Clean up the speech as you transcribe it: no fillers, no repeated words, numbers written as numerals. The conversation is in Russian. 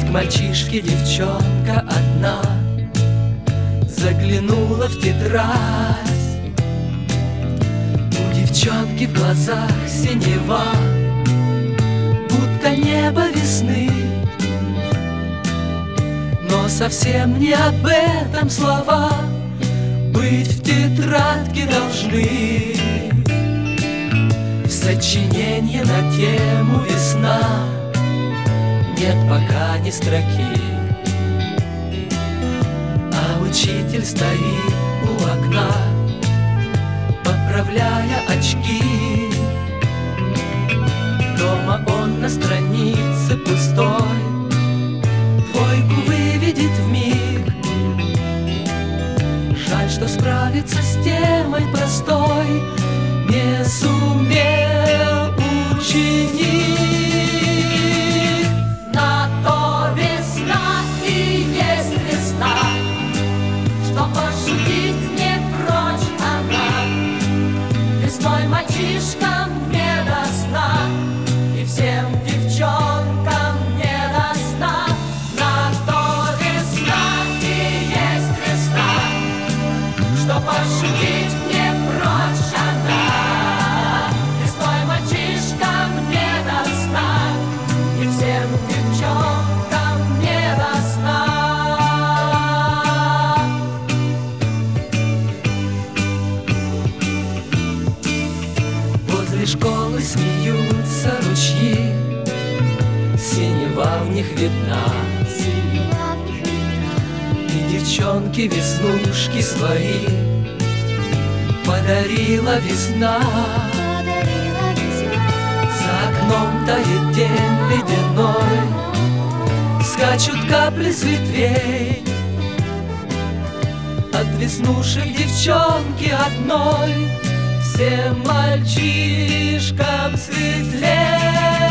К мальчишке девчонка одна заглянула в тетрадь. У девчонки в глазах синева, будто небо весны. Но совсем не об этом слова быть в тетрадке должны. В сочинении на тему «Весна» нет пока ни строки, а учитель стоит у окна, поправляя очки. Дома он на странице пустой двойку выведет вмиг. Жаль, что справиться с темой простой не сумел ученик. На то весна и есть весна, что пошутить не прочь она. Весной мальчишкам не до сна, и всем девчонкам не до сна. На то весна и есть весна, что пошутить не прочь она. Весной мальчишкам не до сна, и всем девчонкам не до сна. Возле школы смеются ручьи, синева в них видна. И девчонки веснушки свои подарила весна. За окном тает день ледяной, скачут капли с ветвей. От веснушек девчонки одной всем мальчишкам светлей.